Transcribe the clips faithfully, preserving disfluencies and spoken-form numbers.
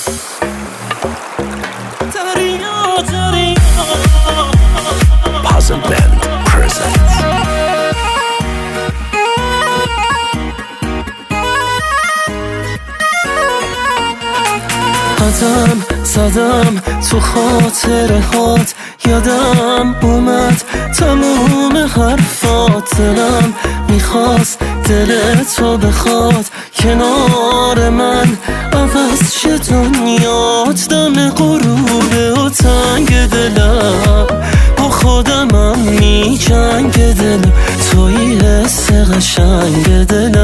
Puzzle Band presents قدم زدم تو خاطره هات، یادم اومد تموم حرفات. دلم میخواست دل تو بخواد کنار من، عوض شه دنیات. دم غروبه و تنگ دلم با خودمم می جنگ دلم، توی حس قشنگ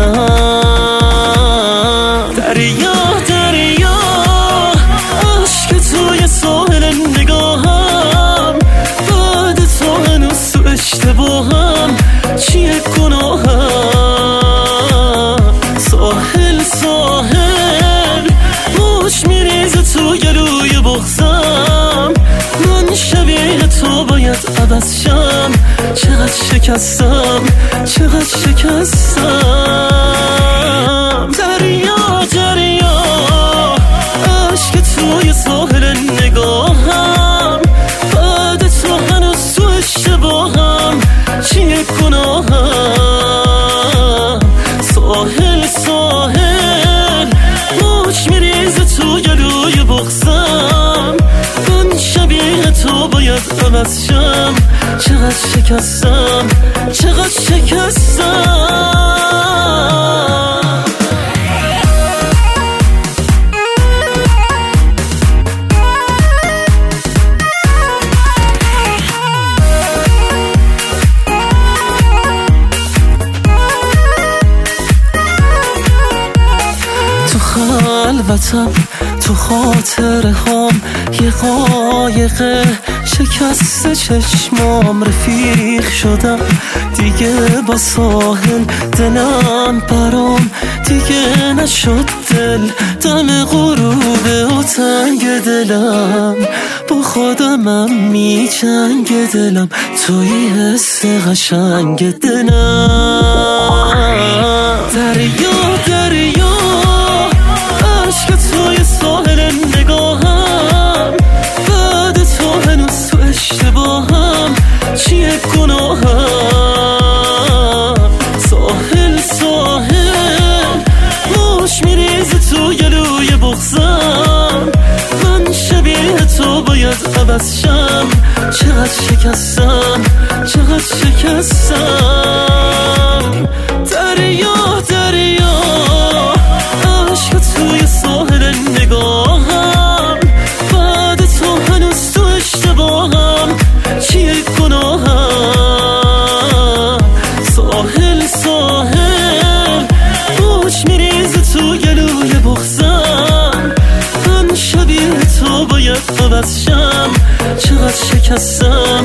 دلم. دریا دریا عشق توی ساحل نگاهم، بعد تو هنوز تو اشتباهم. چیه گناهم؟ ساحل ساحل موش میریزه تو گلوی بغزم. من شبیه تو باید عوض شم، چقدر شکستم چقدر شکستم. دریا دریا عشق توی ساحل نگاهم، بعد تو هنوز تو اشتباهم. چیه گناهم؟ ساحل ساحل موج میریزه تو گلوی بغزم. من شبیه تو باید عوض شم، چقدر شکستم چقدر شکستم. تو خلوتم تو خاطره هام، یه قایقه شکست چشمام. رفیق شدم دیگه با ساحل، دلم برام دیگه نشد دل. دم غروبه و تنگ دلم با خودمم می جنگ دلم، توی حس قشنگ دلم. دریا دریا عشق توی ساحل نگاهم، بعد تو هنوز تو اشتباهم. چیه گناهم؟ ساحل ساحل موش میریزه تو گلوی بغزم. من شبیه تو باید عوض شم، چقدر شکستم چقدر شکستم. دریا دریا عشق توی ساحل نگاهم، بعد تو هنوز تو اشتباهم. چیه گناهم؟ ساحل ساحل موج میریزه تو گلوی بغزم. من شبیه تو باید عوض شم، چقدر شکستم